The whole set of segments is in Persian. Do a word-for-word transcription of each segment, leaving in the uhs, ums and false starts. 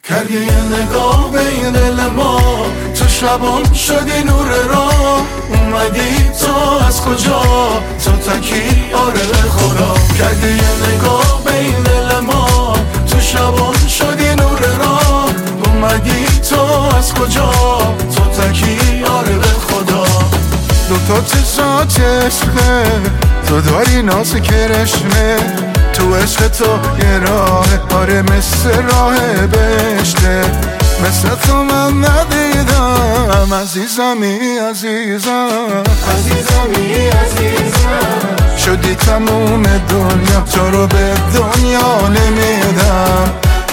کردی یه نگاه به این دل ما، تو شبان شدی نور راه. اومدی تو از کجا، تو تکی آره به خدا. کردی یه نگاه به این دل ما، تو شبان شدی نور راه. اومدی تو از کجا، تو تکی آره به خدا. دو تا چشات عشقه، تو داری ناز کرشمه. تو عشق تو یه راه، آره مثل راه بهشته. مثل تو من ندیدم عزیزمی عزیزم، عزیزمی عزیزم. شدی تموم دنیا، تو رو به دنیا نمیدم.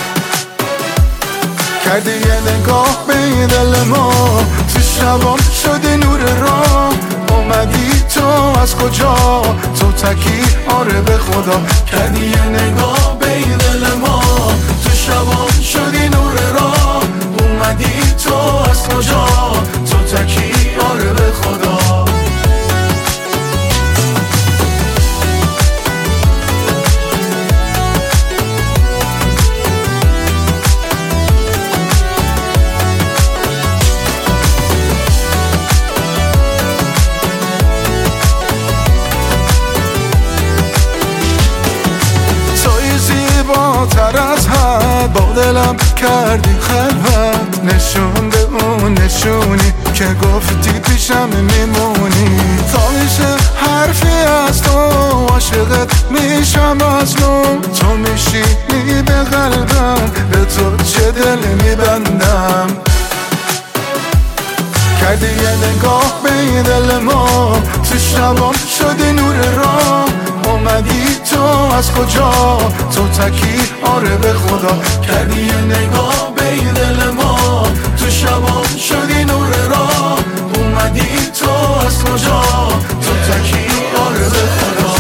کردی یه نگاه به این دل ما، تو شبام شدی نور راه. اومدی تو از کجا، تو تکی آره به خدا. کردی یه نگاه به این دل ما، تو شبام شدی نور راه. اومدی تو از کجا، تو تکی آره به خدا. تر از حد با دلم کردی خلوت. نشون به اون نشونی که گفتی پیشم میمونی. تا میشه حرفی از تو، عاشقت میشم از نو. تو میشینی به قلبم، به تو چه دل میبندم. کردی یه نگاه به این دل ما، تو شبام شدی نور راه. اومدی تو از کجا، تو تکی آره به خدا. کردی یه نگاه به این دل ما، تو شبام شدی نور راه. اومدی تو از کجا، تو تکی آره به خدا.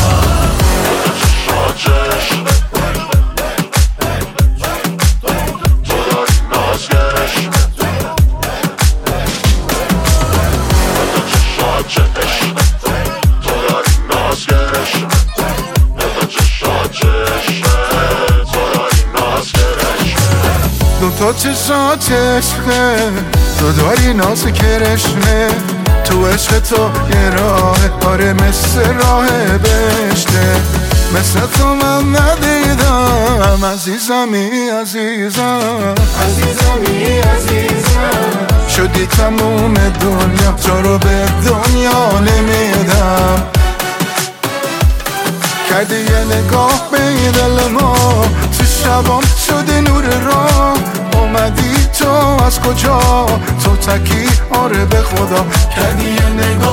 دو تا چشات عشقه، تو داری ناز کرشمه. تو عشق تو یه راه، آره مثل راه بهشته. مثل تو من ندیدم عزیزمی عزیزم، عزیزمی عزیزم. شدی تموم دنیا، تو رو به دنیا نمیدم. کردی یه نگاه به این دل ما، تو شبام شدی نور راه. اومدی تو از کجا، تو تکی آره به خدا. کردی یه نگاه